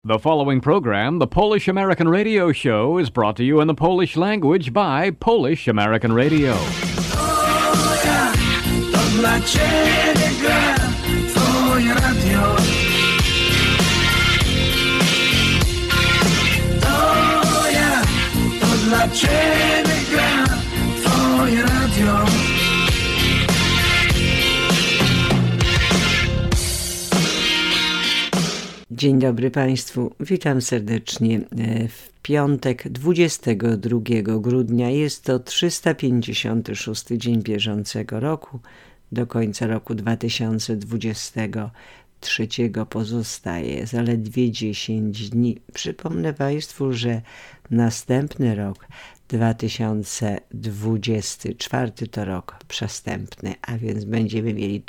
The following program, the Polish American Radio Show, is brought to you in the Polish language by Polish American Radio. O ja, to dla Ciebie gra Twoje radio. O ja, to dla Ciebie gra Twoje radio. Dzień dobry Państwu, witam serdecznie w piątek 22 grudnia. Jest to 356 dzień bieżącego roku. Do końca roku 2023 pozostaje zaledwie 10 dni. Przypomnę Państwu, że następny rok 2024 to rok przestępny, a więc będziemy mieli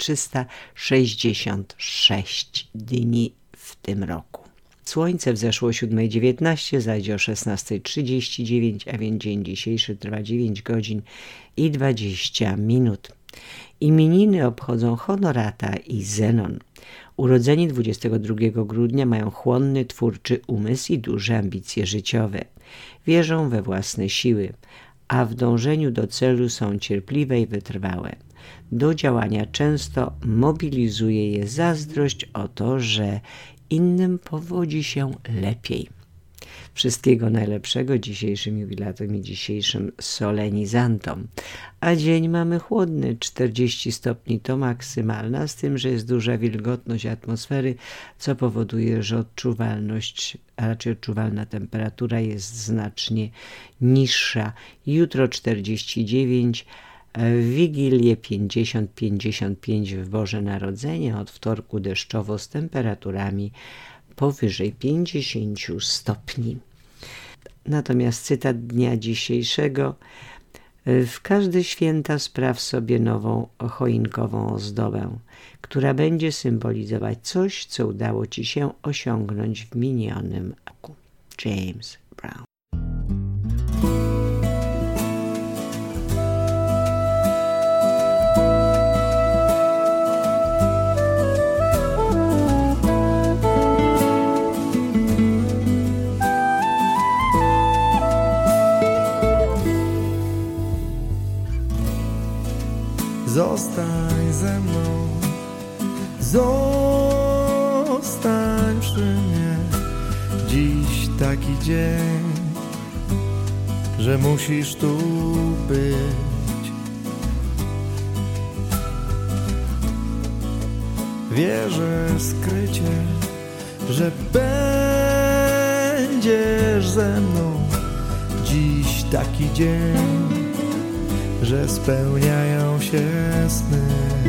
366 dni w tym roku. Słońce wzeszło o 7:19, zajdzie o 16:39, a więc dzień dzisiejszy trwa 9 godzin i 20 minut. Imieniny obchodzą Honorata i Zenon. Urodzeni 22 grudnia mają chłonny, twórczy umysł i duże ambicje życiowe. Wierzą we własne siły, a w dążeniu do celu są cierpliwe i wytrwałe. Do działania często mobilizuje je zazdrość o to, że innym powodzi się lepiej. Wszystkiego najlepszego dzisiejszym jubilatom i dzisiejszym solenizantom. A dzień mamy chłodny, 40 stopni to maksymalna, z tym, że jest duża wilgotność atmosfery, co powoduje, że odczuwalność, a raczej odczuwalna temperatura jest znacznie niższa. Jutro 49, w Wigilię 50-55 w Boże Narodzenie, od wtorku deszczowo z temperaturami powyżej 50 stopni. Natomiast cytat dnia dzisiejszego: w każde święta spraw sobie nową choinkową ozdobę, która będzie symbolizować coś, co udało Ci się osiągnąć w minionym roku. James Brown. Zostań ze mną, zostań przy mnie. Dziś taki dzień, że musisz tu być. Wierzę skrycie, że będziesz ze mną. Dziś taki dzień, że spełniają się sny.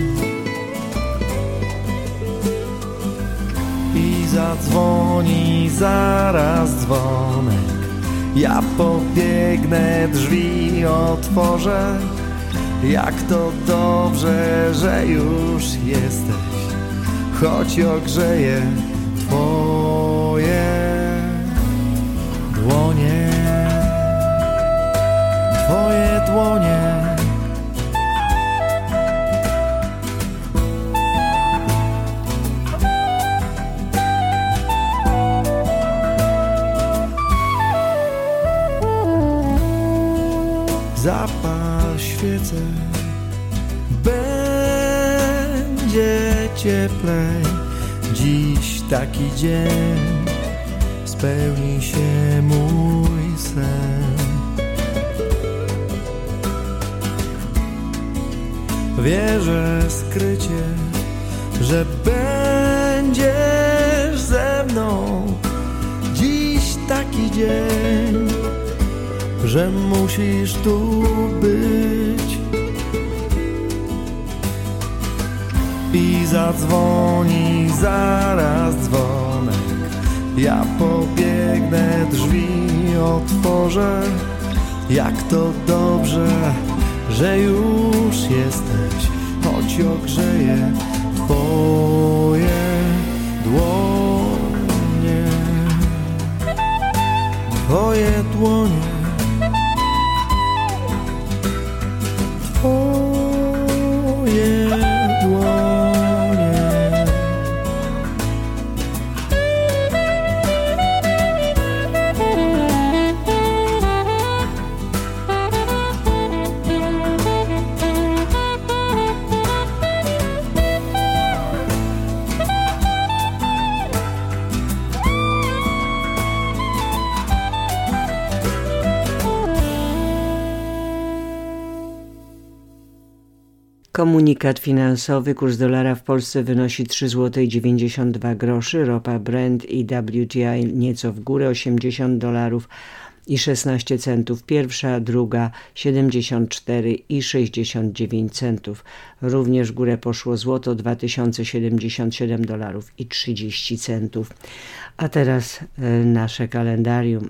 I zadzwoni zaraz dzwonek, ja pobiegnę, drzwi otworzę. Jak to dobrze, że już jesteś, choć ogrzeję Twoje dłonie. Twoje dłonie. Zapal świecę, będzie cieplej. Dziś taki dzień, spełni się mój sen. Wierzę skrycie, że będziesz ze mną. Dziś taki dzień, że musisz tu być. I zadzwoni zaraz dzwonek, ja pobiegnę, drzwi otworzę. Jak to dobrze, że już jesteś, choć ogrzeję Twoje dłonie. Twoje dłonie. Twoje dłonie. Komunikat finansowy. Kurs dolara w Polsce wynosi 3,92 zł. Ropa Brent i WTI nieco w górę, $80,16. Pierwsza, druga 74,69. Również w górę poszło złoto, $2077,30. A teraz nasze kalendarium.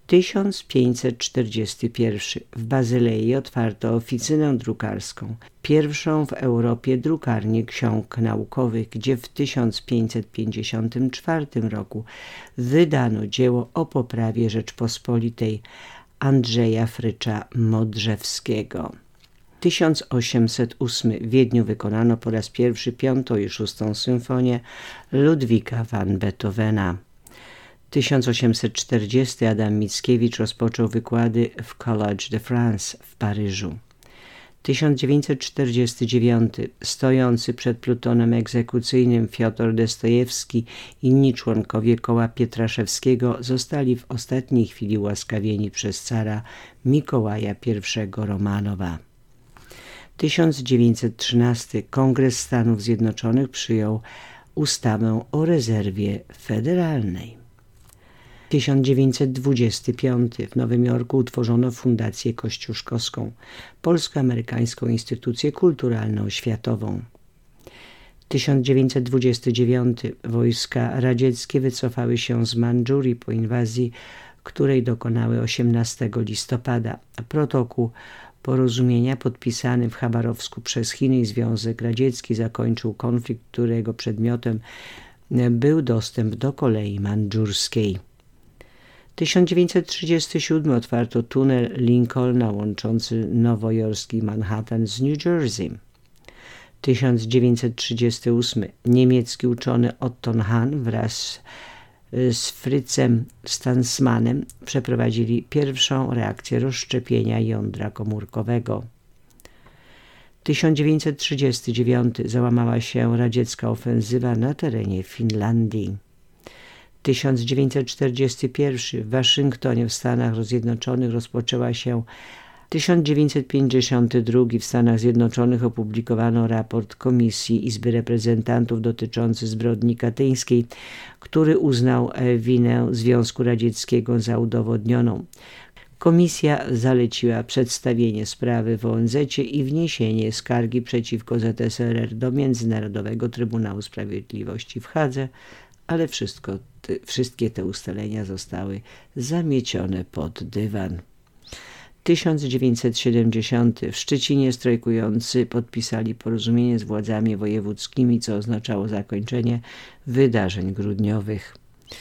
1541. W Bazylei otwarto oficynę drukarską, pierwszą w Europie drukarnię ksiąg naukowych, gdzie w 1554 roku wydano dzieło o poprawie Rzeczpospolitej Andrzeja Frycza Modrzewskiego. 1808. W Wiedniu wykonano po raz pierwszy 5. i 6. symfonię Ludwika van Beethovena. 1840. Adam Mickiewicz rozpoczął wykłady w Collège de France w Paryżu. 1949. Stojący przed plutonem egzekucyjnym Fiodor Dostojewski i inni członkowie koła Pietraszewskiego zostali w ostatniej chwili ułaskawieni przez cara Mikołaja I Romanowa. 1913. Kongres Stanów Zjednoczonych przyjął ustawę o rezerwie federalnej. 1925. W Nowym Jorku utworzono Fundację Kościuszkowską, polsko-amerykańską instytucję kulturalną światową. 1929. Wojska radzieckie wycofały się z Mandżurii po inwazji, której dokonały 18 listopada. Protokół porozumienia podpisany w Chabarowsku przez Chiny i Związek Radziecki zakończył konflikt, którego przedmiotem był dostęp do kolei mandżurskiej. 1937. Otwarto tunel Lincolna łączący nowojorski Manhattan z New Jersey. 1938. Niemiecki uczony Otto Hahn wraz z Fritzem Stansmanem przeprowadzili pierwszą reakcję rozszczepienia jądra komórkowego. 1939. Załamała się radziecka ofensywa na terenie Finlandii. 1941. W Waszyngtonie w Stanach Zjednoczonych rozpoczęła się 1952. W Stanach Zjednoczonych opublikowano raport Komisji Izby Reprezentantów dotyczący zbrodni katyńskiej, który uznał winę Związku Radzieckiego za udowodnioną. Komisja zaleciła przedstawienie sprawy w ONZ-cie i wniesienie skargi przeciwko ZSRR do Międzynarodowego Trybunału Sprawiedliwości w Hadze, ale wszystkie te ustalenia zostały zamiecione pod dywan. 1970. W Szczecinie strajkujący podpisali porozumienie z władzami wojewódzkimi, co oznaczało zakończenie wydarzeń grudniowych.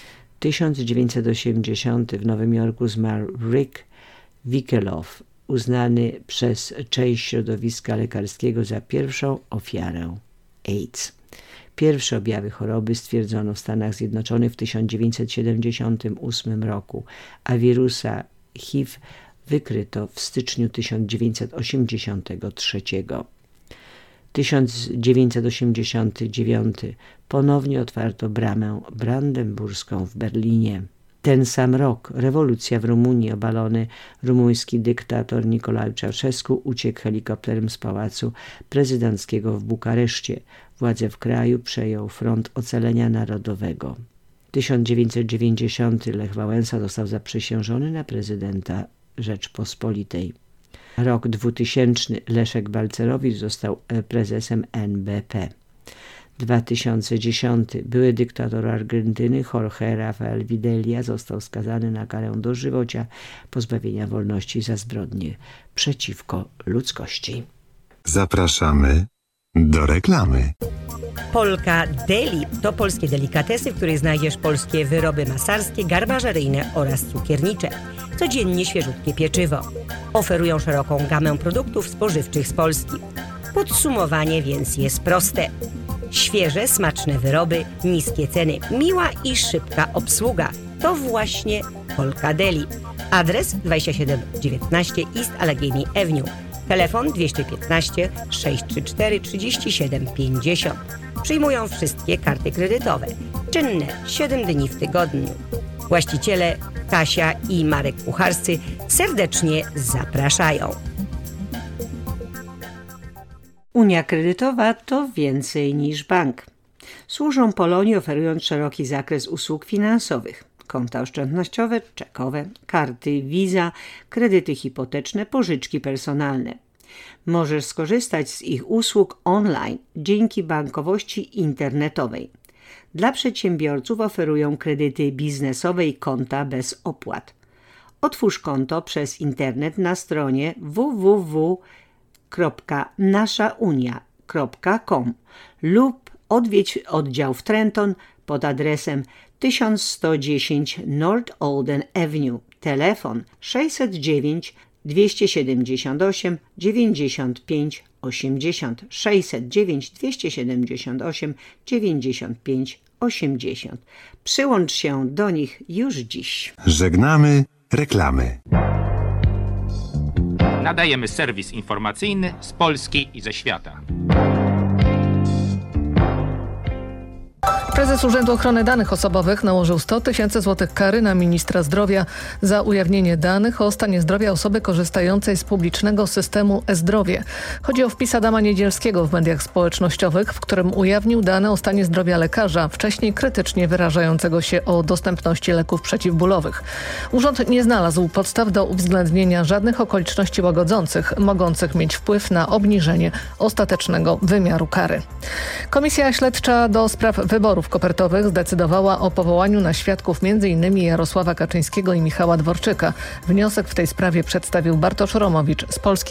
1980. W Nowym Jorku zmarł Rick Wickelow, uznany przez część środowiska lekarskiego za pierwszą ofiarę AIDS. Pierwsze objawy choroby stwierdzono w Stanach Zjednoczonych w 1978 roku, a wirusa HIV wykryto w styczniu 1983. 1989. Ponownie otwarto bramę brandenburską w Berlinie. Ten sam rok rewolucja w Rumunii. Obalony rumuński dyktator Nicolae Ceausescu uciekł helikopterem z pałacu prezydenckiego w Bukareszcie. Władzę w kraju przejął Front Ocalenia Narodowego. 1990. Lech Wałęsa został zaprzysiężony na prezydenta Rzeczpospolitej. Rok 2000. Leszek Balcerowicz został prezesem NBP. 2010. Były dyktator Argentyny Jorge Rafael Videla został skazany na karę dożywocia pozbawienia wolności za zbrodnie przeciwko ludzkości. Zapraszamy do reklamy. Polka Deli to polskie delikatesy, w których znajdziesz polskie wyroby masarskie, garmażeryjne oraz cukiernicze. Codziennie świeżutkie pieczywo. Oferują szeroką gamę produktów spożywczych z Polski. Podsumowanie więc jest proste. Świeże, smaczne wyroby, niskie ceny, miła i szybka obsługa. To właśnie Polka Deli. Adres 2719 East Allegheny Avenue. Telefon 215 634 3750. Przyjmują wszystkie karty kredytowe. Czynne 7 dni w tygodniu. Właściciele Kasia i Marek Kucharscy serdecznie zapraszają. Unia kredytowa to więcej niż bank. Służą Polonii, oferując szeroki zakres usług finansowych. Konta oszczędnościowe, czekowe, karty Visa, kredyty hipoteczne, pożyczki personalne. Możesz skorzystać z ich usług online dzięki bankowości internetowej. Dla przedsiębiorców oferują kredyty biznesowe i konta bez opłat. Otwórz konto przez internet na stronie www.naszaunia.com lub odwiedź oddział w Trenton pod adresem 1110 North Olden Avenue. Telefon 609 278 95 80 609 278 95 80. Przyłącz się do nich już dziś. Żegnamy reklamy. Nadajemy serwis informacyjny z Polski i ze świata. Prezes Urzędu Ochrony Danych Osobowych nałożył 100 000 złotych kary na ministra zdrowia za ujawnienie danych o stanie zdrowia osoby korzystającej z publicznego systemu e-zdrowie. Chodzi o wpis Adama Niedzielskiego w mediach społecznościowych, w którym ujawnił dane o stanie zdrowia lekarza, wcześniej krytycznie wyrażającego się o dostępności leków przeciwbólowych. Urząd nie znalazł podstaw do uwzględnienia żadnych okoliczności łagodzących, mogących mieć wpływ na obniżenie ostatecznego wymiaru kary. Komisja Śledcza do spraw wyborów kopertowych zdecydowała o powołaniu na świadków m.in. Jarosława Kaczyńskiego i Michała Dworczyka. Wniosek w tej sprawie przedstawił Bartosz Romowicz z Polski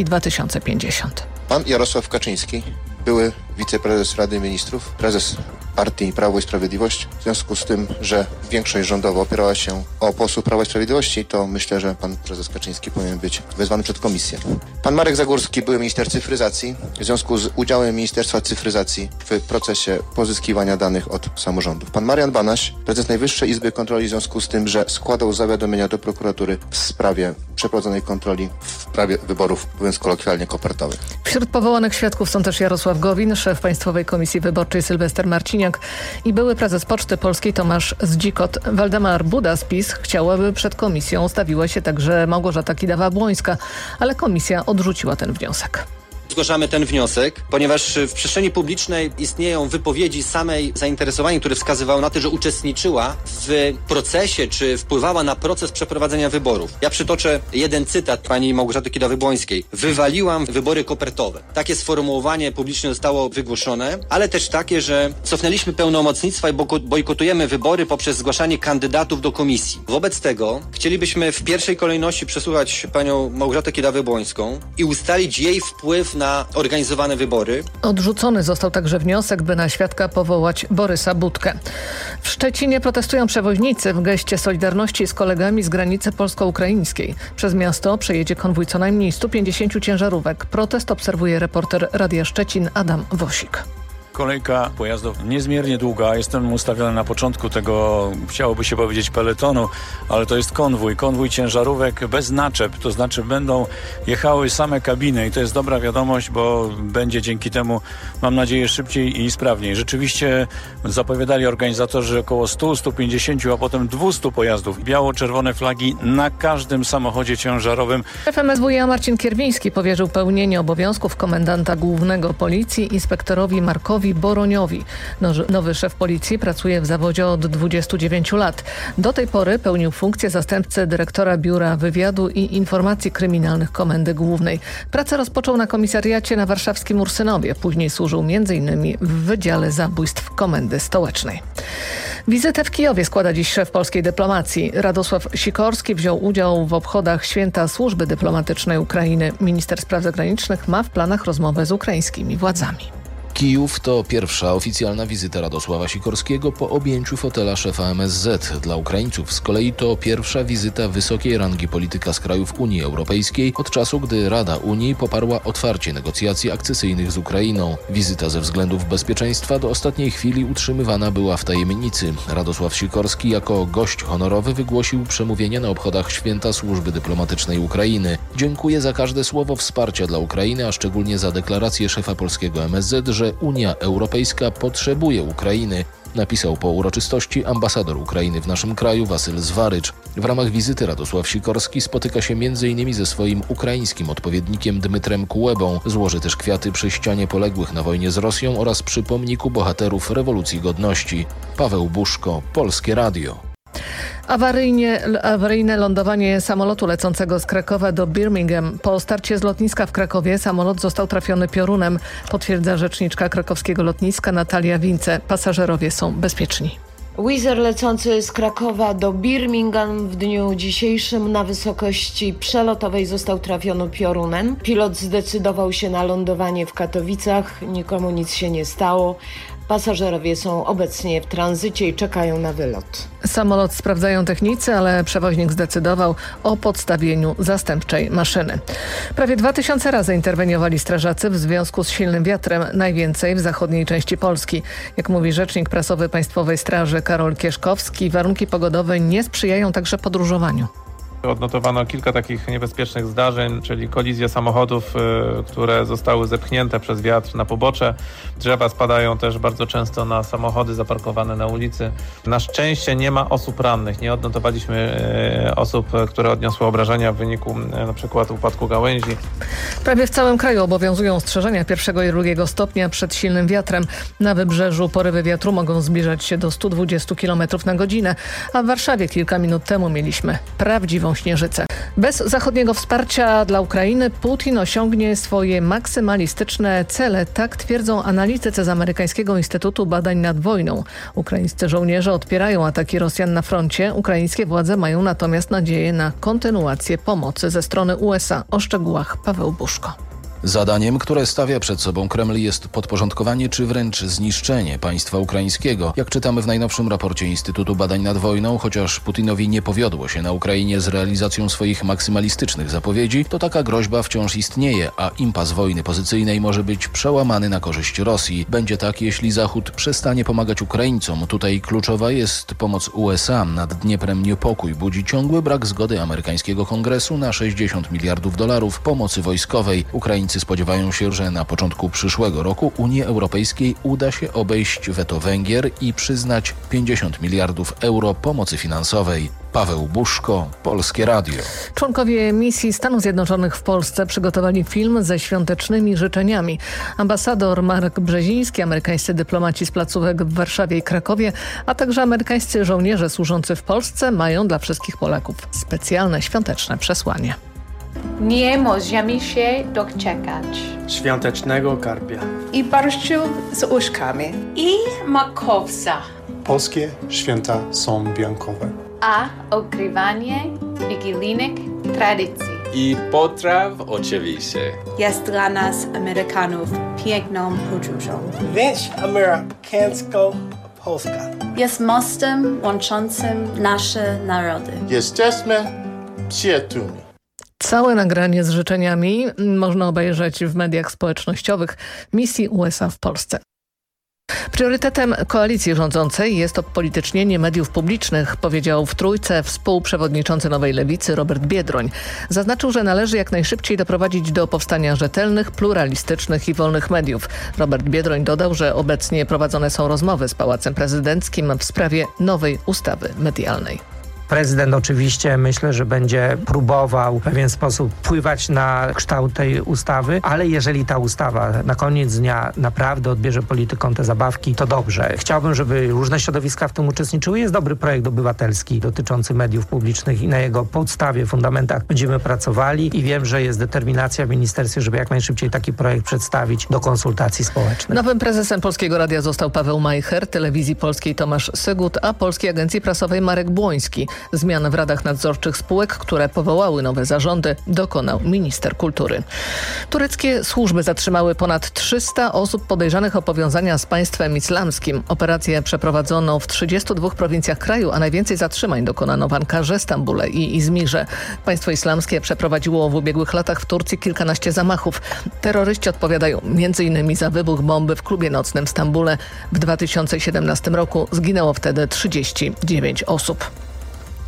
2050. Pan Jarosław Kaczyński, były wiceprezes Rady Ministrów, prezes partii Prawo i Sprawiedliwość. W związku z tym, że większość rządowa opierała się o posłów Prawa i Sprawiedliwości, to myślę, że pan prezes Kaczyński powinien być wezwany przed komisję. Pan Marek Zagórski, były minister cyfryzacji, w związku z udziałem Ministerstwa Cyfryzacji w procesie pozyskiwania danych od samorządów. Pan Marian Banaś, prezes Najwyższej Izby Kontroli, w związku z tym, że składał zawiadomienia do prokuratury w sprawie przeprowadzonej kontroli w sprawie wyborów, mówiąc kolokwialnie, kopertowych. Wśród powołanych świadków są też Jarosław Gowin, szef Państwowej Komisji Wyborczej Sylwester Marciniak i były prezes Poczty Polskiej Tomasz Zdzikot. Waldemar Buda z PiS chciał, aby przed komisją stawiła się także Małgorzata Kidawa-Błońska, ale komisja odrzuciła ten wniosek. Zgłaszamy ten wniosek, ponieważ w przestrzeni publicznej istnieją wypowiedzi samej zainteresowanej, które wskazywały na to, że uczestniczyła w procesie, czy wpływała na proces przeprowadzenia wyborów. Ja przytoczę jeden cytat pani Małgorzaty Kidawy-Błońskiej. Wywaliłam wybory kopertowe. Takie sformułowanie publicznie zostało wygłoszone, ale też takie, że cofnęliśmy pełnomocnictwa i bojkotujemy wybory poprzez zgłaszanie kandydatów do komisji. Wobec tego chcielibyśmy w pierwszej kolejności przesłuchać panią Małgorzatę Kidawy-Błońską i ustalić jej wpływ na organizowane wybory. Odrzucony został także wniosek, by na świadka powołać Borysa Budkę. W Szczecinie protestują przewoźnicy w geście solidarności z kolegami z granicy polsko-ukraińskiej. Przez miasto przejedzie konwój co najmniej 150 ciężarówek. Protest obserwuje reporter Radia Szczecin Adam Wosik. Kolejka pojazdów niezmiernie długa. Jestem ustawiony na początku tego, chciałoby się powiedzieć, peletonu, ale to jest konwój ciężarówek bez naczep. To znaczy będą jechały same kabiny i to jest dobra wiadomość, bo będzie dzięki temu, mam nadzieję, szybciej i sprawniej. Rzeczywiście zapowiadali organizatorzy około 100-150, a potem 200 pojazdów. Biało-czerwone flagi na każdym samochodzie ciężarowym. Szef MSWiA Marcin Kierwiński powierzył pełnienie obowiązków komendanta głównego policji inspektorowi Markowi Boroniowi. Nowy szef policji pracuje w zawodzie od 29 lat. Do tej pory pełnił funkcję zastępcy dyrektora Biura Wywiadu i Informacji Kryminalnych Komendy Głównej. Pracę rozpoczął na komisariacie na warszawskim Ursynowie. Później służył m.in. w Wydziale Zabójstw Komendy Stołecznej. Wizytę w Kijowie składa dziś szef polskiej dyplomacji. Radosław Sikorski wziął udział w obchodach święta służby dyplomatycznej Ukrainy. Minister spraw zagranicznych ma w planach rozmowę z ukraińskimi władzami. Kijów to pierwsza oficjalna wizyta Radosława Sikorskiego po objęciu fotela szefa MSZ. Dla Ukraińców z kolei to pierwsza wizyta wysokiej rangi polityka z krajów Unii Europejskiej od czasu, gdy Rada Unii poparła otwarcie negocjacji akcesyjnych z Ukrainą. Wizyta ze względów bezpieczeństwa do ostatniej chwili utrzymywana była w tajemnicy. Radosław Sikorski jako gość honorowy wygłosił przemówienie na obchodach święta służby dyplomatycznej Ukrainy. Dziękuję za każde słowo wsparcia dla Ukrainy, a szczególnie za deklarację szefa polskiego MSZ, że Unia Europejska potrzebuje Ukrainy. napisał po uroczystości ambasador Ukrainy w naszym kraju Wasyl Zwarycz. W ramach wizyty Radosław Sikorski spotyka się m.in. ze swoim ukraińskim odpowiednikiem Dmytrem Kułebą. Złoży też kwiaty przy ścianie poległych na wojnie z Rosją oraz przy pomniku bohaterów rewolucji godności. Paweł Buszko, Polskie Radio. Awaryjne lądowanie samolotu lecącego z Krakowa do Birmingham. Po starcie z lotniska w Krakowie samolot został trafiony piorunem, potwierdza rzeczniczka krakowskiego lotniska Natalia Wince. Pasażerowie są bezpieczni. Wizz Air lecący z Krakowa do Birmingham w dniu dzisiejszym na wysokości przelotowej został trafiony piorunem. Pilot zdecydował się na lądowanie w Katowicach, nikomu nic się nie stało. Pasażerowie są obecnie w tranzycie i czekają na wylot. Samolot sprawdzają technicy, ale przewoźnik zdecydował o podstawieniu zastępczej maszyny. Prawie 2000 razy interweniowali strażacy w związku z silnym wiatrem, najwięcej w zachodniej części Polski. Jak mówi rzecznik prasowy Państwowej Straży Karol Kieszkowski, warunki pogodowe nie sprzyjają także podróżowaniu. Odnotowano kilka takich niebezpiecznych zdarzeń, czyli kolizje samochodów, które zostały zepchnięte przez wiatr na pobocze. Drzewa spadają też bardzo często na samochody zaparkowane na ulicy. Na szczęście nie ma osób rannych. Nie odnotowaliśmy osób, które odniosły obrażenia w wyniku na przykład upadku gałęzi. Prawie w całym kraju obowiązują ostrzeżenia 1. i 2 stopnia przed silnym wiatrem. Na wybrzeżu porywy wiatru mogą zbliżać się do 120 km na godzinę, a w Warszawie kilka minut temu mieliśmy prawdziwą śnieżycę. Bez zachodniego wsparcia dla Ukrainy Putin osiągnie swoje maksymalistyczne cele, tak twierdzą analitycy z Amerykańskiego Instytutu Badań nad Wojną. Ukraińscy żołnierze odpierają ataki Rosjan na froncie. Ukraińskie władze mają natomiast nadzieję na kontynuację pomocy ze strony USA. O szczegółach Paweł Buszko. Zadaniem, które stawia przed sobą Kreml, jest podporządkowanie czy wręcz zniszczenie państwa ukraińskiego. Jak czytamy w najnowszym raporcie Instytutu Badań nad Wojną, chociaż Putinowi nie powiodło się na Ukrainie z realizacją swoich maksymalistycznych zapowiedzi, to taka groźba wciąż istnieje, a impas wojny pozycyjnej może być przełamany na korzyść Rosji. Będzie tak, jeśli Zachód przestanie pomagać Ukraińcom. Tutaj kluczowa jest pomoc USA. Nad Dnieprem niepokój budzi ciągły brak zgody amerykańskiego Kongresu na $60 miliardów pomocy wojskowej. Ukraińcy spodziewają się, że na początku przyszłego roku Unii Europejskiej uda się obejść weto Węgier i przyznać €50 miliardów pomocy finansowej. Paweł Buszko, Polskie Radio. Członkowie misji Stanów Zjednoczonych w Polsce przygotowali film ze świątecznymi życzeniami. Ambasador Marek Brzeziński, amerykańscy dyplomaci z placówek w Warszawie i Krakowie, a także amerykańscy żołnierze służący w Polsce mają dla wszystkich Polaków specjalne świąteczne przesłanie. Nie możemy się doczekać świątecznego karpia i barszczu z uszkami i makowca. Polskie święta są wyjątkowe, a ogrywanie wigilijnych tradycji i potraw oczywiście jest dla nas Amerykanów piękną podróżą. Więź amerykańsko Polska jest mostem łączącym nasze narody. Jesteśmy przyjaciółmi. Całe nagranie z życzeniami można obejrzeć w mediach społecznościowych misji USA w Polsce. Priorytetem koalicji rządzącej jest odpolitycznienie mediów publicznych, powiedział w Trójce współprzewodniczący Nowej Lewicy Robert Biedroń. Zaznaczył, że należy jak najszybciej doprowadzić do powstania rzetelnych, pluralistycznych i wolnych mediów. Robert Biedroń dodał, że obecnie prowadzone są rozmowy z Pałacem Prezydenckim w sprawie nowej ustawy medialnej. Prezydent oczywiście myślę, że będzie próbował w pewien sposób wpływać na kształt tej ustawy, ale jeżeli ta ustawa na koniec dnia naprawdę odbierze politykom te zabawki, to dobrze. Chciałbym, żeby różne środowiska w tym uczestniczyły. Jest dobry projekt obywatelski dotyczący mediów publicznych i na jego podstawie, fundamentach będziemy pracowali i wiem, że jest determinacja w ministerstwie, żeby jak najszybciej taki projekt przedstawić do konsultacji społecznych. Nowym prezesem Polskiego Radia został Paweł Majcher, Telewizji Polskiej Tomasz Sygut, a Polskiej Agencji Prasowej Marek Błoński. Zmian w radach nadzorczych spółek, które powołały nowe zarządy, dokonał minister kultury. Tureckie służby zatrzymały ponad 300 osób podejrzanych o powiązania z państwem islamskim. Operację przeprowadzono w 32 prowincjach kraju, a najwięcej zatrzymań dokonano w Ankarze, Stambule i Izmirze. Państwo islamskie przeprowadziło w ubiegłych latach w Turcji kilkanaście zamachów. Terroryści odpowiadają m.in. za wybuch bomby w klubie nocnym w Stambule. W 2017 roku zginęło wtedy 39 osób.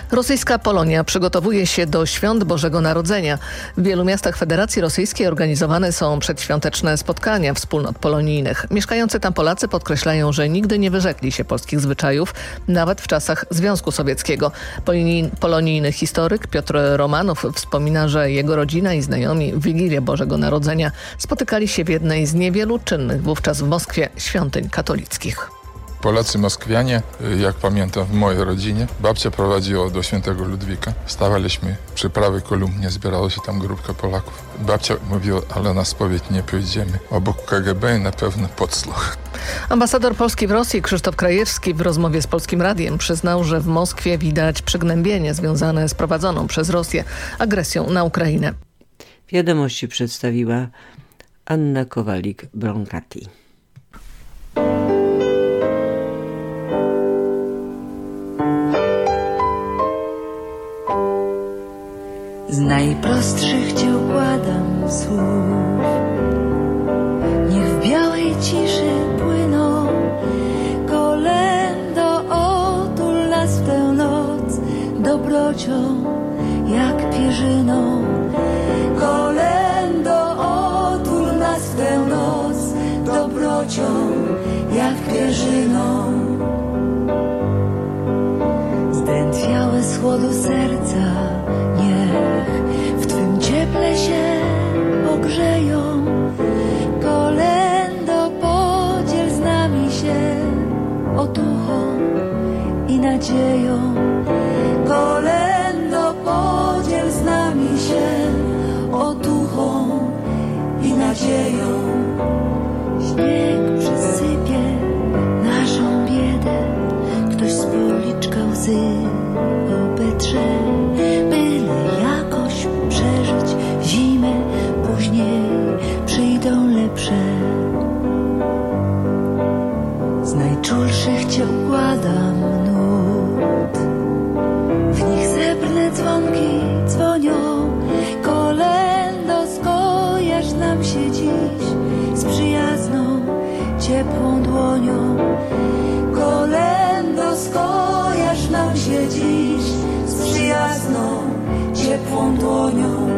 Rosyjska Polonia przygotowuje się do świąt Bożego Narodzenia. W wielu miastach Federacji Rosyjskiej organizowane są przedświąteczne spotkania wspólnot polonijnych. Mieszkający tam Polacy podkreślają, że nigdy nie wyrzekli się polskich zwyczajów, nawet w czasach Związku Sowieckiego. Polonijny historyk Piotr Romanow wspomina, że jego rodzina i znajomi w Wigilię Bożego Narodzenia spotykali się w jednej z niewielu czynnych wówczas w Moskwie świątyń katolickich. Polacy moskwianie, jak pamiętam w mojej rodzinie, babcia prowadziła do Świętego Ludwika. Stawaliśmy przy prawej kolumnie, zbierało się tam grupka Polaków. Babcia mówiła, ale na spowiedź nie pójdziemy. Obok KGB na pewno podsłuch. Ambasador Polski w Rosji Krzysztof Krajewski w rozmowie z Polskim Radiem przyznał, że w Moskwie widać przygnębienie związane z prowadzoną przez Rosję agresją na Ukrainę. Wiadomości przedstawiła Anna Kowalik-Bronkati. Z najprostszych Cię układam słów, niech w białej ciszy płyną. Kolędo, otul nas w tę noc dobrocią jak pierzyną. Kolędo, otul nas w tę noc dobrocią jak pierzyną. Zdętwiałe z chłodu serca niech w Twym cieple się ogrzeją. Kolędo, podziel z nami się otuchą i nadzieją. Kolędo, podziel z nami się otuchą i nadzieją. Śnieg przysypie naszą biedę, ktoś z policzka łzy obetrze. Byle jakoś przeżyć zimę, później przyjdą lepsze. Z najczulszych Cię układam nut, w nich srebrne dzwonki dzwonią. Kolędo, skojarz nam się dziś z przyjazną, ciepłą dłonią. Kolędo, skojarz nam się dziś z przyjazną, ciepłą dłonią.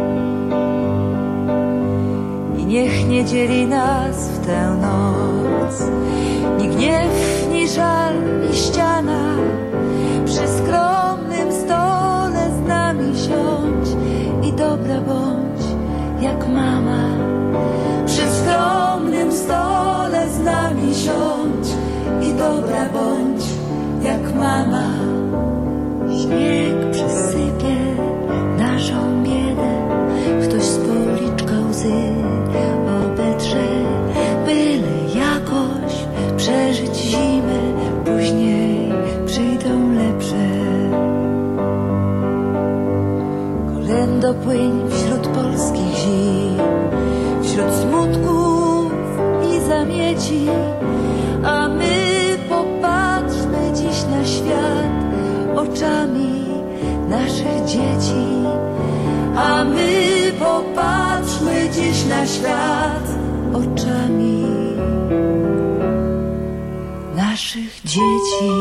I niech nie dzieli nas w tę noc ni gniew, ni żal, ni ściana. Przy skromnym stole z nami siądź i dobra bądź jak mama. Przy skromnym stole z nami siądź i dobra bądź jak mama. Śnieg przysypie naszą biedę, ktoś z policzka łzy obetrze. Byle jakoś przeżyć zimę, później przyjdą lepsze. Kolędo, płyń wśród polskich zim, wśród smutków i zamieci, a my popatrzmy dziś na świat oczami naszych dzieci. A my popatrzmy dziś na świat oczami naszych dzieci.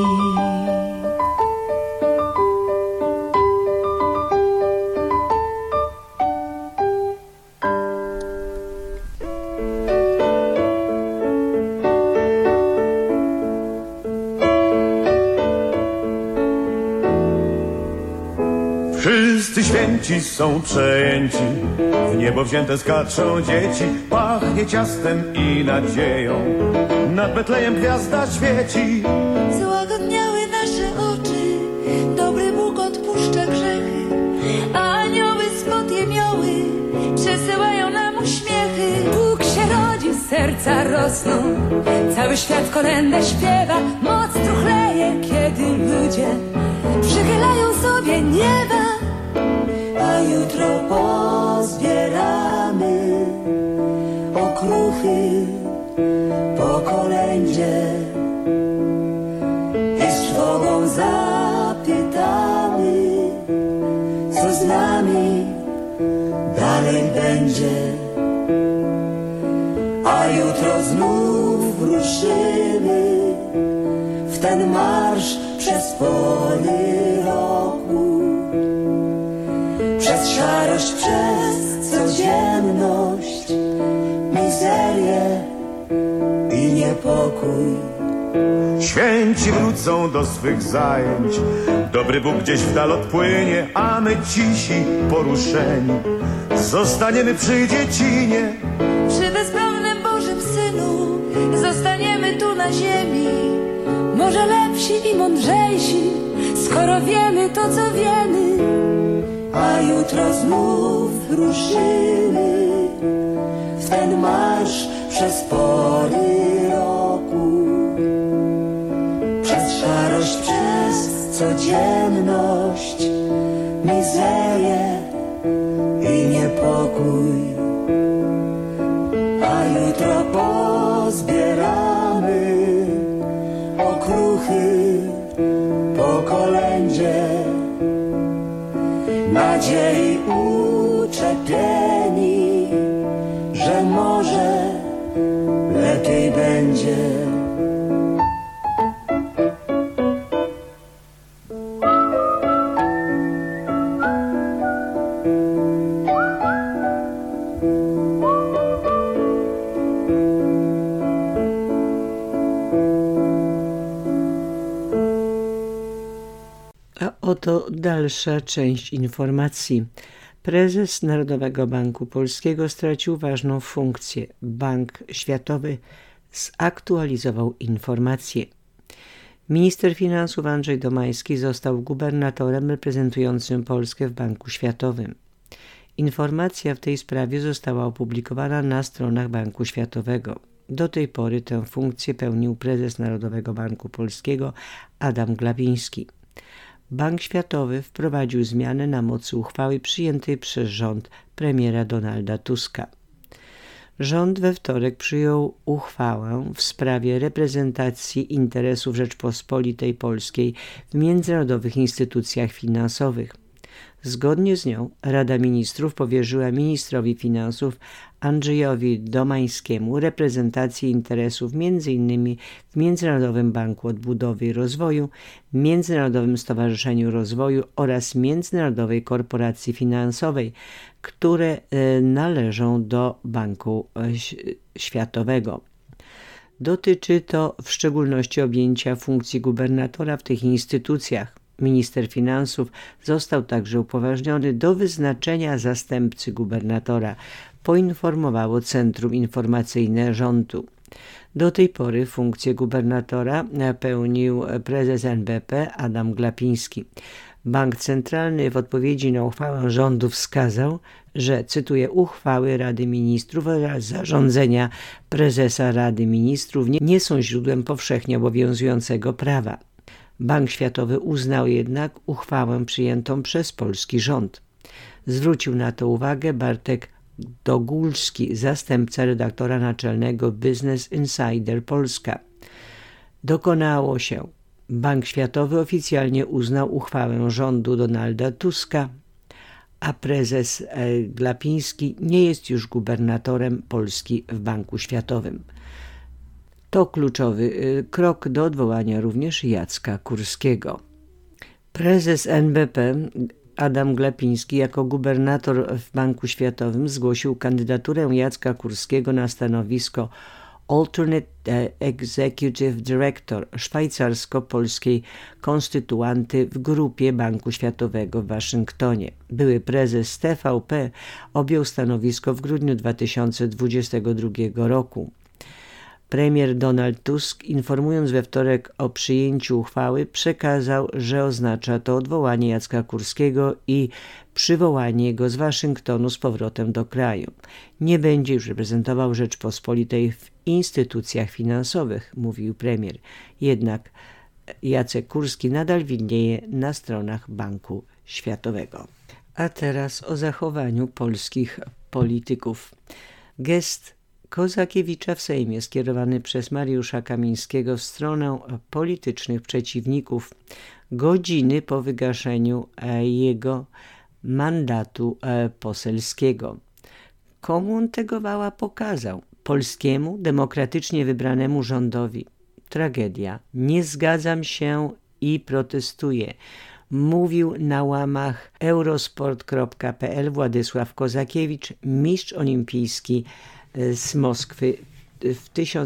Wszyscy święci są przejęci, w niebo wzięte skaczą dzieci. Pachnie ciastem i nadzieją, nad Betlejem gwiazda świeci. Złagodniały nasze oczy, dobry Bóg odpuszcza grzechy. Anioły spod jemioły przesyłają nam uśmiechy. Bóg się rodzi, serca rosną, cały świat kolędę śpiewa. Moc truchleje, kiedy ludzie przychylają sobie nieba. A jutro pozbieramy okruchy po kolędzie i z trwogą zapytamy, co z nami dalej będzie. A jutro znów ruszymy w ten marsz przez polny rok. Przez szarość, przez codzienność, mizerię i niepokój. Święci wrócą do swych zajęć, dobry Bóg gdzieś w dal odpłynie, a my cisi, poruszeni, zostaniemy przy dziecinie. Przy bezbronnym Bożym Synu zostaniemy tu na ziemi. Może lepsi i mądrzejsi, skoro wiemy to, co wiemy. A jutro znów ruszymy w ten marsz przez pory roku. Przez szarość, przez codzienność, mizerię i niepokój. A jutro pozbieramy okruchy po kolędzie, nadziei uczepieni, że może lepiej będzie. Oto dalsza część informacji. Prezes Narodowego Banku Polskiego stracił ważną funkcję. Bank Światowy zaktualizował informacje. Minister finansów Andrzej Domański został gubernatorem reprezentującym Polskę w Banku Światowym. Informacja w tej sprawie została opublikowana na stronach Banku Światowego. Do tej pory tę funkcję pełnił prezes Narodowego Banku Polskiego Adam Glapiński. Bank Światowy wprowadził zmianę na mocy uchwały przyjętej przez rząd premiera Donalda Tuska. Rząd we wtorek przyjął uchwałę w sprawie reprezentacji interesów Rzeczpospolitej Polskiej w międzynarodowych instytucjach finansowych. Zgodnie z nią Rada Ministrów powierzyła ministrowi finansów Andrzejowi Domańskiemu reprezentację interesów m.in. w Międzynarodowym Banku Odbudowy i Rozwoju, Międzynarodowym Stowarzyszeniu Rozwoju oraz Międzynarodowej Korporacji Finansowej, które należą do Banku Światowego. Dotyczy to w szczególności objęcia funkcji gubernatora w tych instytucjach. Minister finansów został także upoważniony do wyznaczenia zastępcy gubernatora, poinformowało Centrum Informacyjne Rządu. Do tej pory funkcję gubernatora pełnił prezes NBP Adam Glapiński. Bank Centralny w odpowiedzi na uchwałę rządu wskazał, że, cytuję, uchwały Rady Ministrów oraz zarządzenia prezesa Rady Ministrów nie są źródłem powszechnie obowiązującego prawa. Bank Światowy uznał jednak uchwałę przyjętą przez polski rząd. Zwrócił na to uwagę Bartek Dogulski, zastępca redaktora naczelnego Business Insider Polska. Dokonało się. Bank Światowy oficjalnie uznał uchwałę rządu Donalda Tuska, a prezes Glapiński nie jest już gubernatorem Polski w Banku Światowym. To kluczowy krok do odwołania również Jacka Kurskiego. Prezes NBP Adam Glapiński jako gubernator w Banku Światowym zgłosił kandydaturę Jacka Kurskiego na stanowisko Alternate Executive Director szwajcarsko-polskiej konstytuanty w grupie Banku Światowego w Waszyngtonie. Były prezes TVP objął stanowisko w grudniu 2022 roku. Premier Donald Tusk, informując we wtorek o przyjęciu uchwały, przekazał, że oznacza to odwołanie Jacka Kurskiego i przywołanie go z Waszyngtonu z powrotem do kraju. Nie będzie już reprezentował Rzeczpospolitej w instytucjach finansowych, mówił premier. Jednak Jacek Kurski nadal widnieje na stronach Banku Światowego. A teraz o zachowaniu polskich polityków. Gest Kozakiewicza w Sejmie skierowany przez Mariusza Kamińskiego w stronę politycznych przeciwników godziny po wygaszeniu jego mandatu poselskiego. Komu on tego wała pokazał? Polskiemu, demokratycznie wybranemu rządowi. Tragedia. Nie zgadzam się i protestuję, Mówił na łamach eurosport.pl Władysław Kozakiewicz, mistrz olimpijski z Moskwy w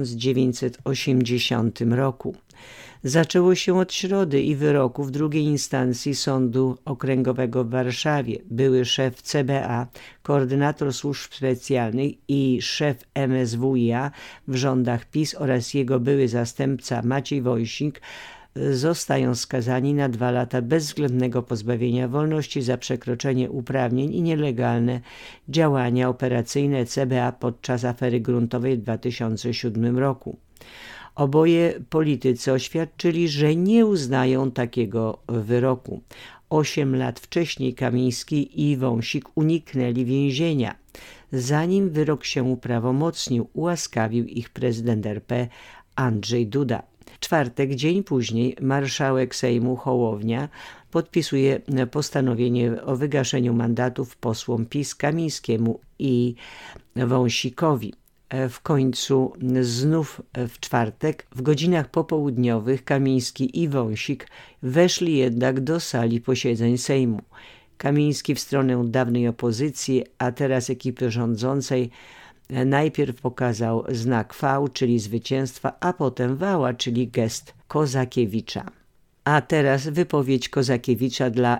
1980 roku. Zaczęło się od środy i wyroku w drugiej instancji Sądu Okręgowego w Warszawie. Były szef CBA, koordynator służb specjalnych i szef MSWiA w rządach PiS oraz jego były zastępca Maciej Wąsik zostają skazani na 2 lata bezwzględnego pozbawienia wolności za przekroczenie uprawnień i nielegalne działania operacyjne CBA podczas afery gruntowej w 2007 roku. Oboje politycy oświadczyli, że nie uznają takiego wyroku. 8 lat wcześniej Kamiński i Wąsik uniknęli więzienia. Zanim wyrok się uprawomocnił, ułaskawił ich prezydent RP Andrzej Duda. W czwartek, dzień później, marszałek Sejmu Hołownia podpisuje postanowienie o wygaszeniu mandatów posłom PiS Kamińskiemu i Wąsikowi. W końcu znów w czwartek w godzinach popołudniowych Kamiński i Wąsik weszli jednak do sali posiedzeń Sejmu. Kamiński w stronę dawnej opozycji, a teraz ekipy rządzącej, najpierw pokazał znak V, czyli zwycięstwa, a potem wała, czyli gest Kozakiewicza. A teraz wypowiedź Kozakiewicza dla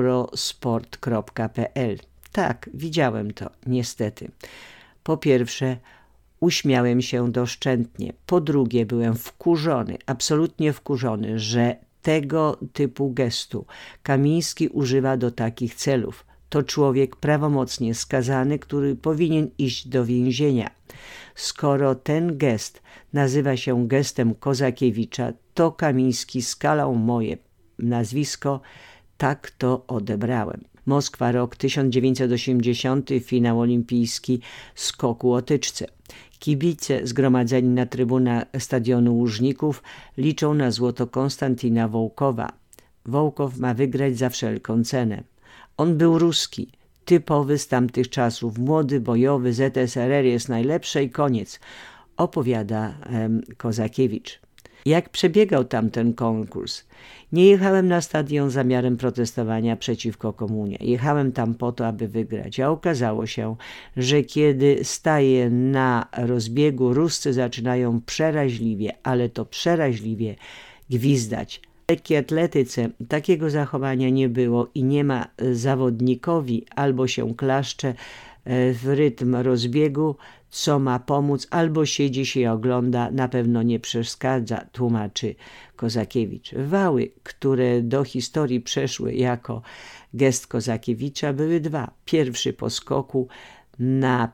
eurosport.pl. Tak, widziałem to, niestety. Po pierwsze, uśmiałem się doszczętnie. Po drugie, byłem wkurzony, absolutnie wkurzony, że tego typu gestu Kamiński używa do takich celów. To człowiek prawomocnie skazany, który powinien iść do więzienia. Skoro ten gest nazywa się gestem Kozakiewicza, to Kamiński skalał moje nazwisko, tak to odebrałem. Moskwa, rok 1980, finał olimpijski skoku łotyczce. Kibice zgromadzeni na trybunach stadionu Łużników liczą na złoto Konstantina Wołkowa. Wołkow ma wygrać za wszelką cenę. On był ruski, typowy z tamtych czasów, młody, bojowy, ZSRR jest najlepszy i koniec, opowiada Kozakiewicz. Jak przebiegał tamten konkurs? Nie jechałem na stadion z zamiarem protestowania przeciwko komunie. Jechałem tam po to, aby wygrać. A okazało się, że kiedy staję na rozbiegu, Ruscy zaczynają przeraźliwie, ale to przeraźliwie gwizdać. W lekkiej atletyce takiego zachowania nie było i nie ma zawodnikowi, albo się klaszcze w rytm rozbiegu, co ma pomóc, albo siedzi się i ogląda, na pewno nie przeszkadza, tłumaczy Kozakiewicz. Wały, które do historii przeszły jako gest Kozakiewicza, były 2. Pierwszy po skoku na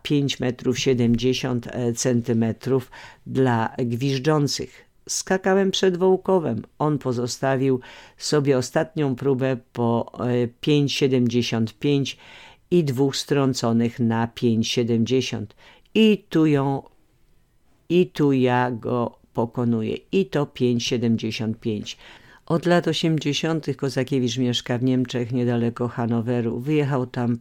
5,70 m dla gwiżdżących. Skakałem przed Wołkowem. On pozostawił sobie ostatnią próbę po 5,75 i 2 strąconych na 5,70. I tu ja go pokonuję. I to 5,75. Od lat 80. Kozakiewicz mieszka w Niemczech, niedaleko Hanoweru. Wyjechał tam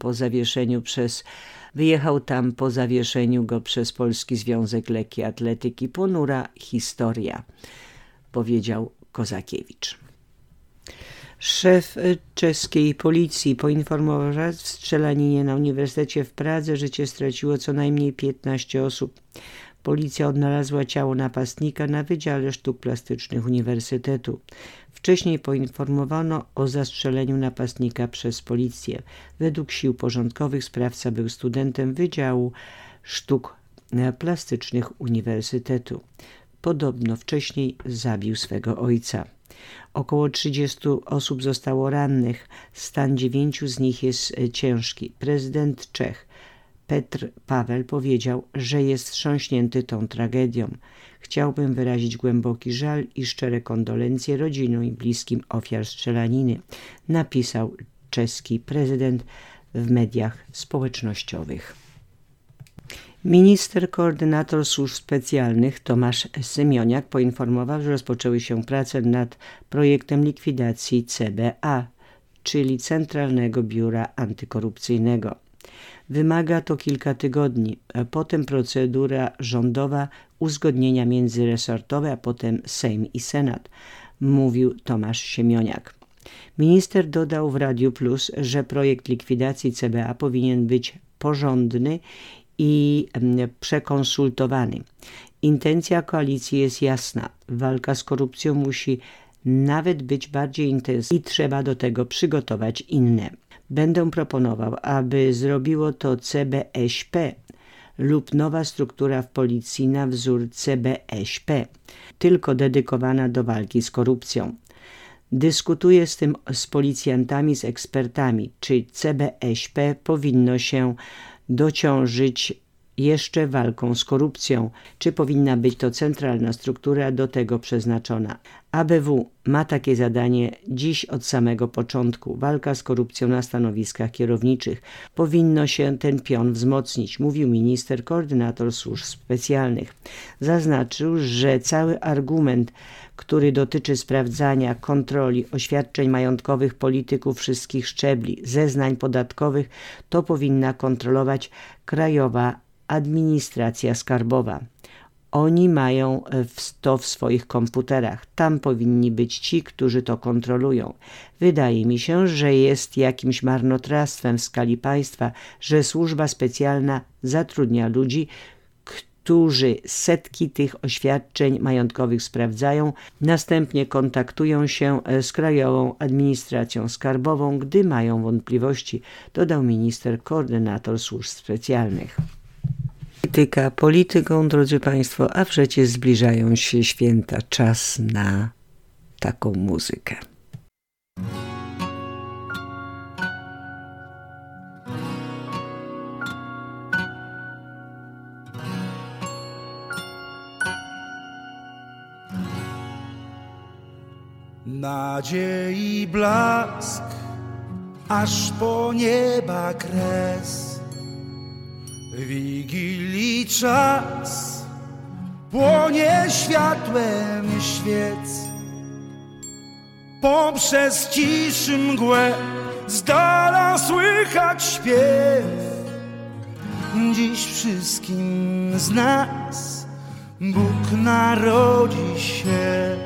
po zawieszeniu go przez Polski Związek Lekkiej Atletyki. Ponura historia, powiedział Kozakiewicz. Szef czeskiej policji poinformował, że w strzelaninie na Uniwersytecie w Pradze życie straciło co najmniej 15 osób. Policja odnalazła ciało napastnika na Wydziale Sztuk Plastycznych Uniwersytetu. Wcześniej poinformowano o zastrzeleniu napastnika przez policję. Według sił porządkowych sprawca był studentem Wydziału Sztuk Plastycznych Uniwersytetu. Podobno wcześniej zabił swego ojca. Około 30 osób zostało rannych. Stan 9 z nich jest ciężki. Prezydent Czech Petr Paweł powiedział, że jest wstrząśnięty tą tragedią. Chciałbym wyrazić głęboki żal i szczere kondolencje rodzinom i bliskim ofiar strzelaniny, napisał czeski prezydent w mediach społecznościowych. Minister koordynator służb specjalnych Tomasz Symioniak poinformował, że rozpoczęły się prace nad projektem likwidacji CBA, czyli Centralnego Biura Antykorupcyjnego. Wymaga to kilka tygodni, potem procedura rządowa, uzgodnienia międzyresortowe, a potem Sejm i Senat, mówił Tomasz Siemioniak. Minister dodał w Radiu Plus, że projekt likwidacji CBA powinien być porządny i przekonsultowany. Intencja koalicji jest jasna. Walka z korupcją musi nawet być bardziej intensywna i trzeba do tego przygotować inne. Będę proponował, aby zrobiło to CBŚP lub nowa struktura w policji na wzór CBŚP, tylko dedykowana do walki z korupcją. Dyskutuję z tym z policjantami, z ekspertami, czy CBŚP powinno się dociążyć jeszcze walką z korupcją, czy powinna być to centralna struktura do tego przeznaczona. ABW ma takie zadanie dziś od samego początku. Walka z korupcją na stanowiskach kierowniczych. Powinno się ten pion wzmocnić, mówił minister koordynator służb specjalnych. Zaznaczył, że cały argument, który dotyczy sprawdzania, kontroli, oświadczeń majątkowych polityków wszystkich szczebli, zeznań podatkowych, to powinna kontrolować Krajowa Administracja Skarbowa. Oni mają to w swoich komputerach. Tam powinni być ci, którzy to kontrolują. Wydaje mi się, że jest jakimś marnotrawstwem w skali państwa, że służba specjalna zatrudnia ludzi, którzy setki tych oświadczeń majątkowych sprawdzają, następnie kontaktują się z Krajową Administracją Skarbową, gdy mają wątpliwości, dodał minister koordynator służb specjalnych. Polityka polityką, drodzy Państwo, a przecież zbliżają się święta. Czas na taką muzykę. Nadziei blask, aż po nieba kres. Wigilii czas płonie światłem świec. Poprzez ciszy mgłę z dala słychać śpiew. Dziś wszystkim z nas Bóg narodzi się.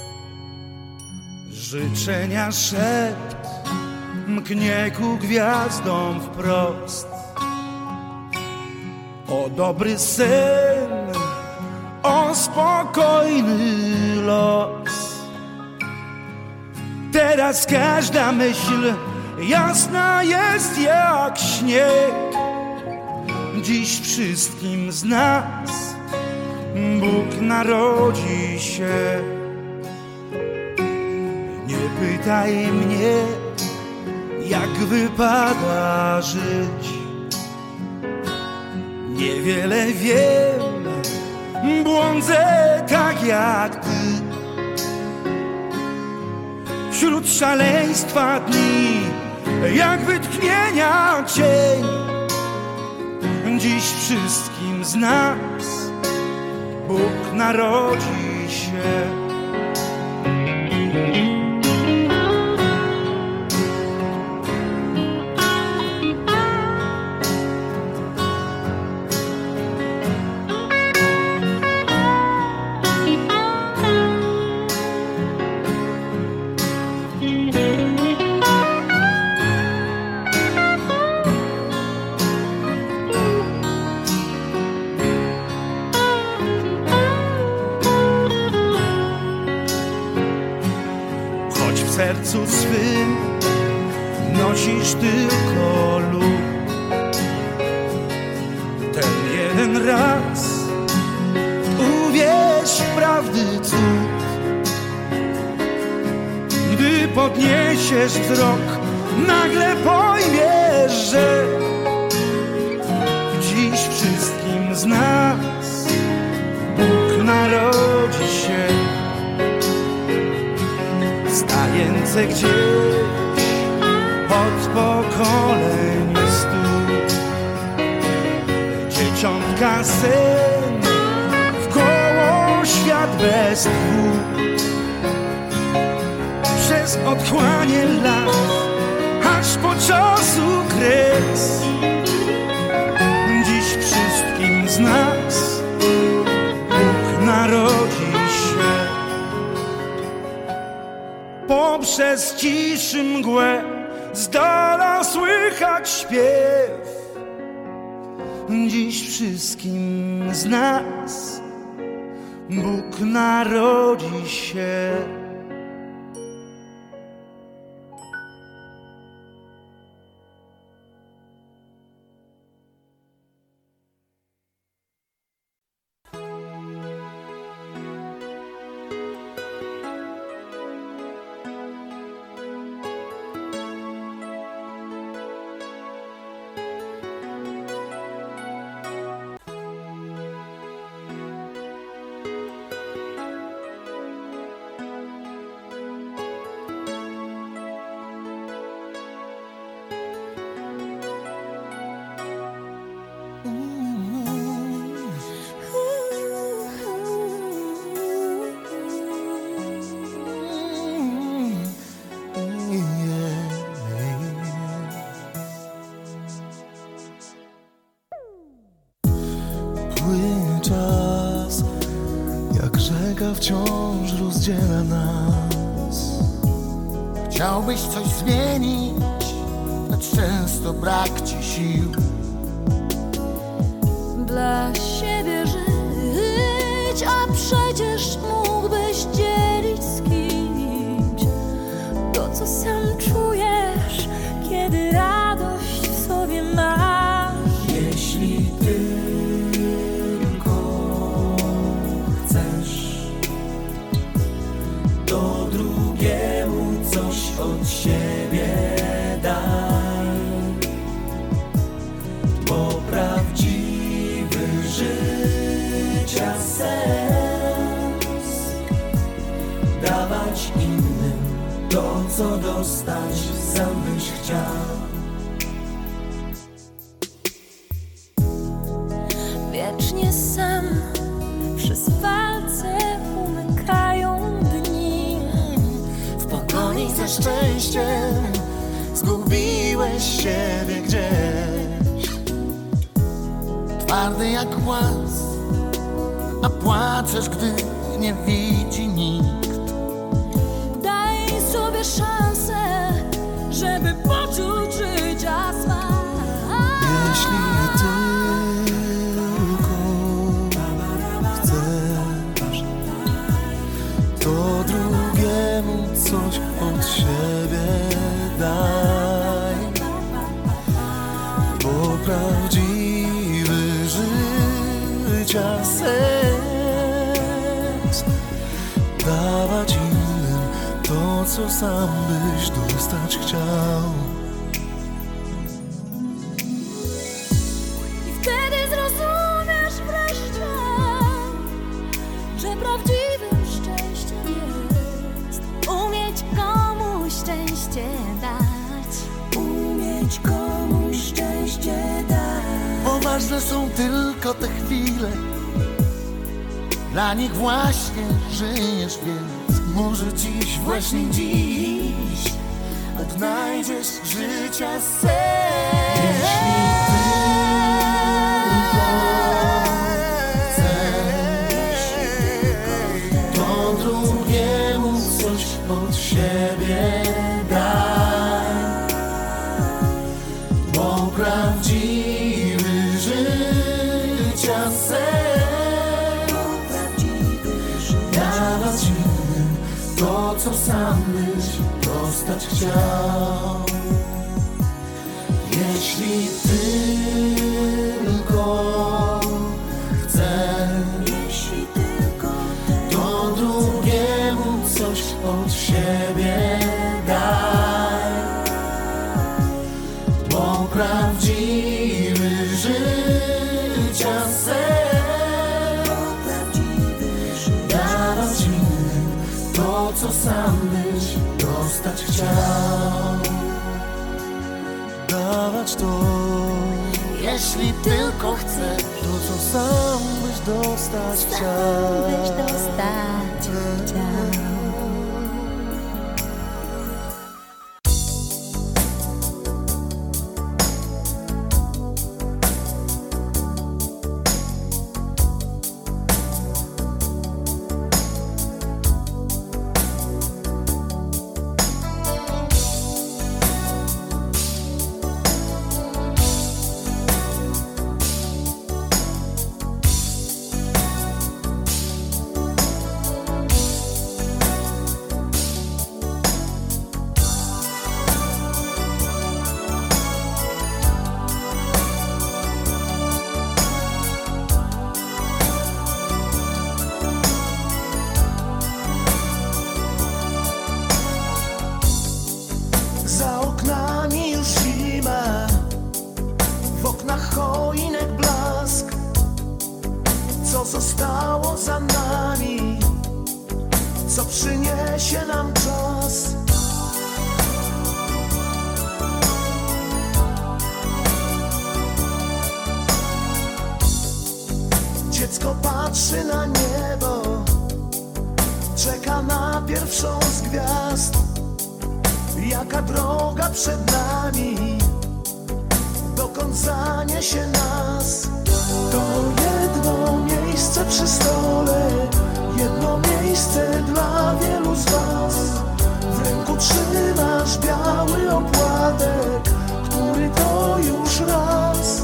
Życzenia szept mknie ku gwiazdom wprost. O dobry sen, o spokojny los. Teraz każda myśl jasna jest jak śnieg. Dziś wszystkim z nas Bóg narodzi się. Nie pytaj mnie, jak wypada żyć. Niewiele wiem, błądzę tak jak ty. Wśród szaleństwa dni, jak wytchnienia cień. Dziś wszystkim z nas Bóg narodzi się. W sercu swym nosisz tylko lód. Ten jeden raz uwierz w prawdy cud. Gdy podniesiesz wzrok, nagle pojmiesz, że dziś wszystkim z nas Bóg narodzi się. Stające gdzieś od pokoleń stóp, dzieciątka sen, wkoło świat bez tchu. Przez otchłanie lat, aż po czasu kres. Dziś wszystkim z nas Bóg narodzi się. poprzez ciszy mgłę z dala słychać śpiew. Dziś wszystkim z nas Bóg narodzi się. Wciąż rozdziela nas. Chciałbyś coś zmienić, lecz często brak ci sił. Dla siebie żyć, a przecież mógłbyś dzielić z kimś to, co sam czujesz, kiedy radość w sobie masz. Jeśli od siebie daj, bo prawdziwy życia sens dawać innym to, co dostać sam byś chciał. Wiecznie sam przez palce umykają dni. Goni ze szczęściem, zgubiłeś siebie gdzieś. Twardy jak łaz, a płaczesz, gdy nie widzi nikt. Daj sobie szansę, żeby poczuć życia smak. Jeśli tylko chcesz, to drugiemu coś od siebie daj, bo prawdziwy życia sens dawać innym to, co sam byś dostać chciał. I wtedy zrozumiesz wreszcie, że prawdziwym szczęściem jest umieć komuś szczęście dać. Umieć komuś szczęście dać. Bo ważne są tylko te chwile, dla nich właśnie żyjesz, więc może dziś, właśnie dziś odnajdziesz życia sens. Jeśli tylko chcesz, to drugiemu coś od siebie daj, bo prawdziwy życia sens dawać innym to, co sam byś dostać chciał. Jeśli tylko chcesz, to drugiemu coś od siebie daj, bo prawdziwy życia sens dawać innym to, co sam byś dostać chciał. Dawać to, jeśli tylko chcesz, to, co sam byś dostać chciał. zostało za nami, co przyniesie nam czas. Dziecko patrzy na niebo, czeka na pierwszą z gwiazd. Jaka droga przed nami, dokąd zaniesie nas? To jedno miejsce przy stole, jedno miejsce dla wielu z was. W ręku trzymasz biały opłatek, który to już raz.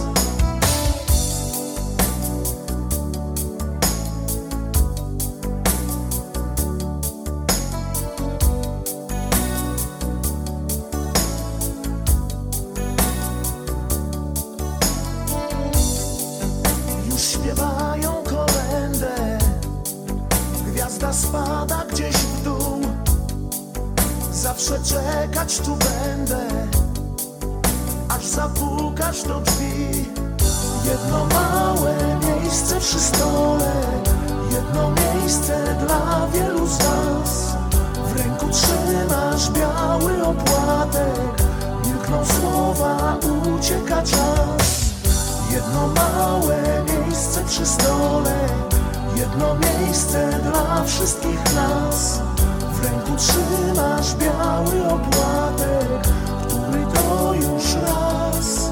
Śpiewają kolędę, gwiazda spada gdzieś w dół. Zawsze czekać tu będę, aż zapukasz do drzwi. Jedno małe miejsce przy stole, jedno miejsce dla wielu z was. W ręku trzymasz biały opłatek, milkną słowa, ucieka czas. Jedno małe miejsce przy stole, jedno miejsce dla wszystkich nas. W ręku trzymasz biały opłatek, który to już raz.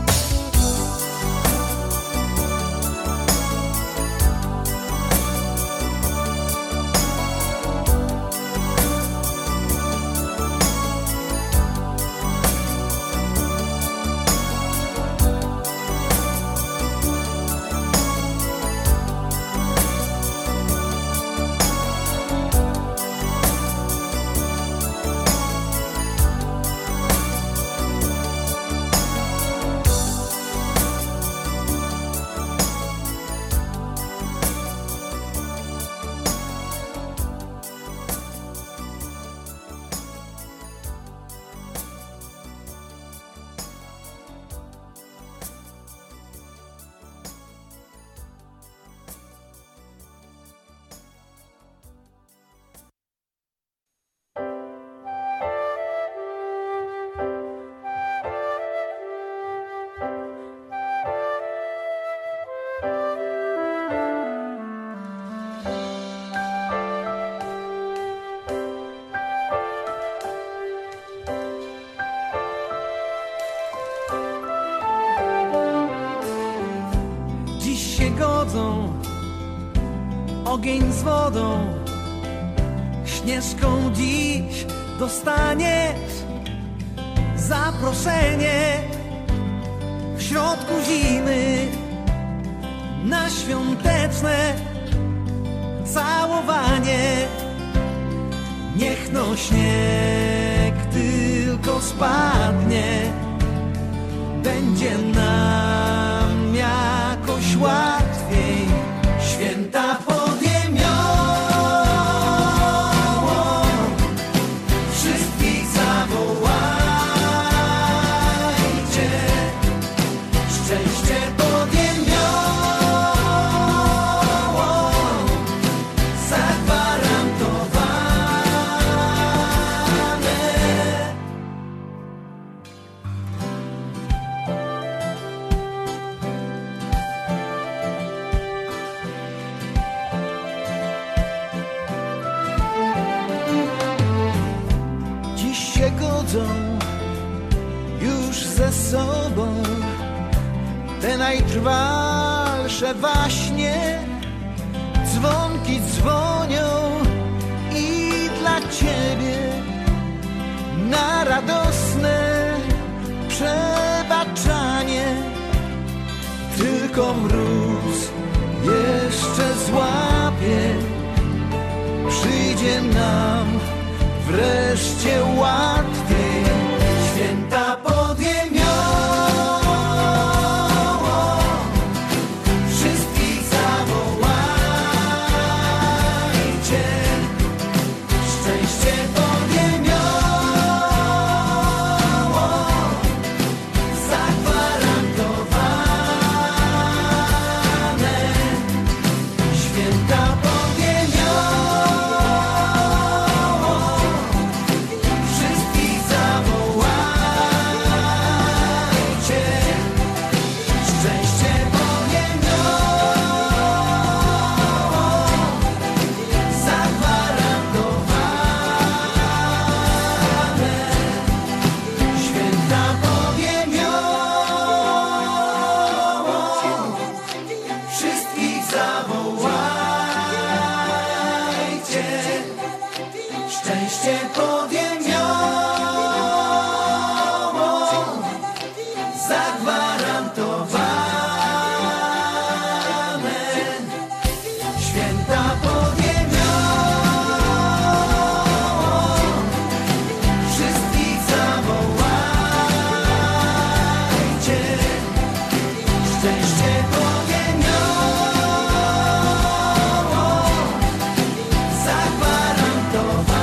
Ogień z wodą, Śnieżką dziś dostaniesz zaproszenie w środku zimy na świąteczne całowanie. Niech no śnieg tylko spadnie, będzie nam jakoś łatwiej. Święta podjemią, wszystkich zawołajcie, szczęście podjemią, zagwarantowane. Godzą już ze sobą te najtrwalsze waśnie. Dzwonki dzwonią i dla ciebie na radosne przebaczanie. Tylko mróz jeszcze złapie, przyjdzie nam wreszcie łatwiej. Święta podjemią, wszystkich zawołajcie, szczęście podjemią, zagwarantowane. Święta podjęcia, wszystkich zawołajcie, szczęście podjęcia, zagwarantowane.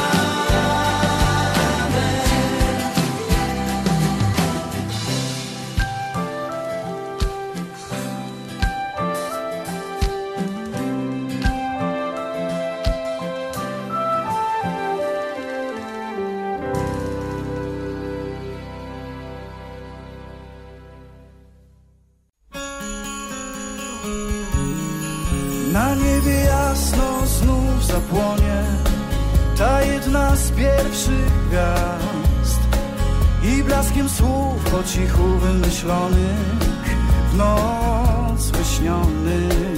Na niebie jasno znów zapłonie ta jedna z pierwszych gwiazd i blaskiem słów po cichu wymyślonych w noc wyśnionych.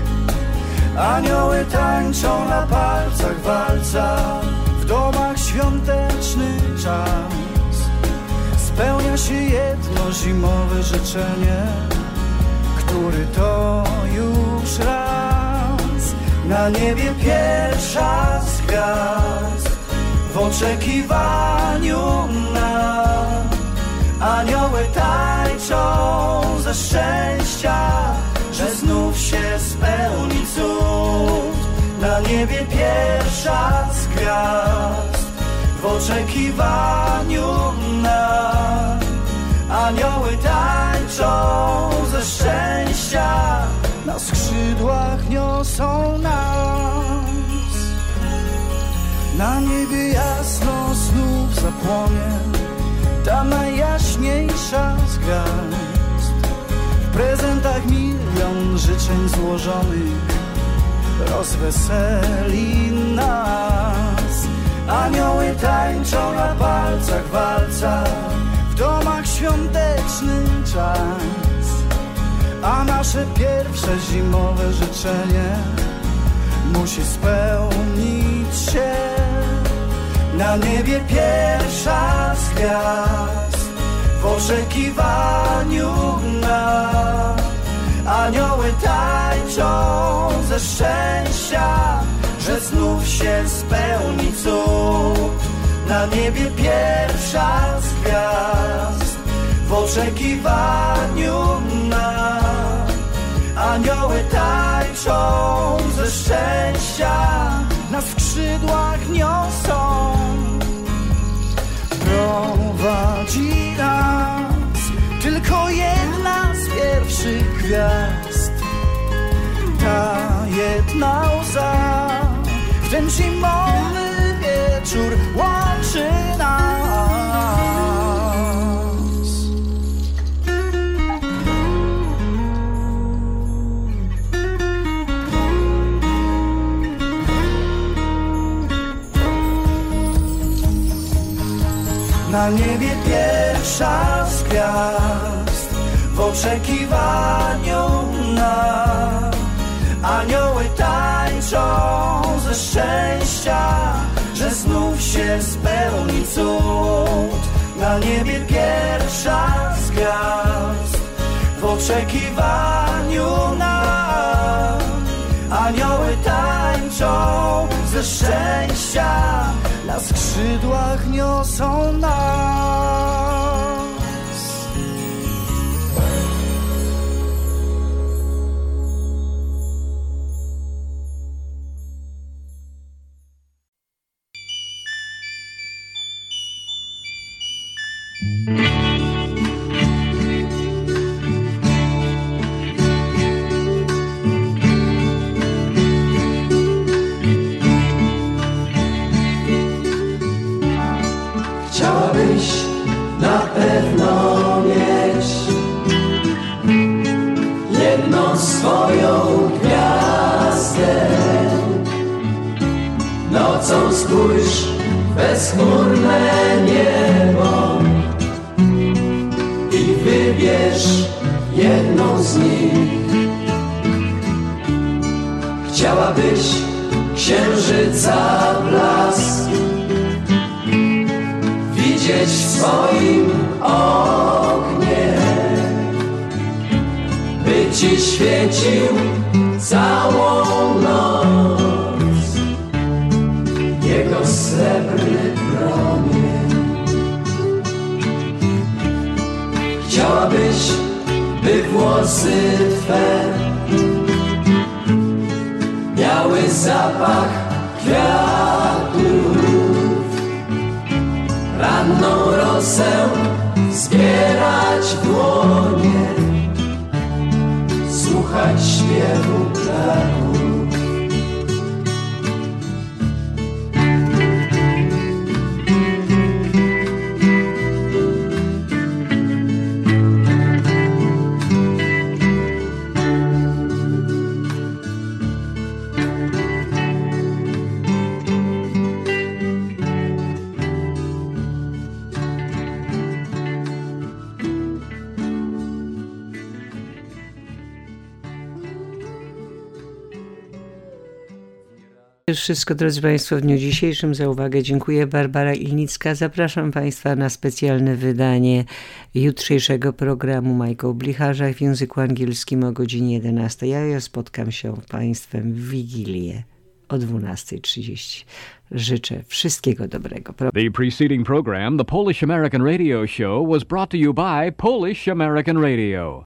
Anioły tańczą na palcach walca, w domach świąteczny czas. Spełnia się jedno zimowe życzenie, który to już raz. Na niebie pierwsza z gwiazd w oczekiwaniu na. Anioły tańczą ze szczęścia, że znów się spełni cud. Na niebie pierwsza z gwiazd w oczekiwaniu na. Anioły tańczą ze szczęścia, na skrzydłach niosą nas. Na niebie jasno znów zapłonie ta najjaśniejsza z gwiazd. W prezentach milion życzeń złożonych rozweseli nas. Anioły tańczą na palcach walca, w domach świąteczny czas. A nasze pierwsze zimowe życzenie musi spełnić się. Na niebie pierwsza z gwiazd w oczekiwaniu na. Anioły tańczą ze szczęścia, że znów się spełni cud. Na niebie pierwsza z gwiazd w oczekiwaniu na. Anioły tańczą ze szczęścia, na skrzydłach niosą. Prowadzi nas tylko jedna z pierwszych gwiazd. Ta jedna łza w ten zimowy wieczór łączy nas. Na niebie pierwsza z gwiazd w oczekiwaniu na. Anioły tańczą ze szczęścia, że znów się spełni cud. Na niebie pierwsza z gwiazd w oczekiwaniu na. Anioły tańczą ze szczęścia, na skrzydłach niosą nas. Chciałabyś na pewno mieć jedną swoją gwiazdę. Nocą spójrz w bezchmurne niebo i wybierz jedną z nich. Chciałabyś księżyca blask widzieć w swoim oknie świecił całą noc. Jego srebrny promień. Chciałabyś, by włosy twe miały zapach kwiatów, ranną rosę zbierać w dłonie, słuchać śpiewu ptaków. To już wszystko, drodzy Państwo, w dniu dzisiejszym. Za uwagę dziękuję. Barbara Ilnicka. Zapraszam Państwa na specjalne wydanie jutrzejszego programu Michael Blicharza w języku angielskim o godzinie 11. Ja spotkam się z Państwem w Wigilię o 12:30. Życzę wszystkiego dobrego. The preceding program, the Polish American Radio Show, was brought to you by Polish American Radio.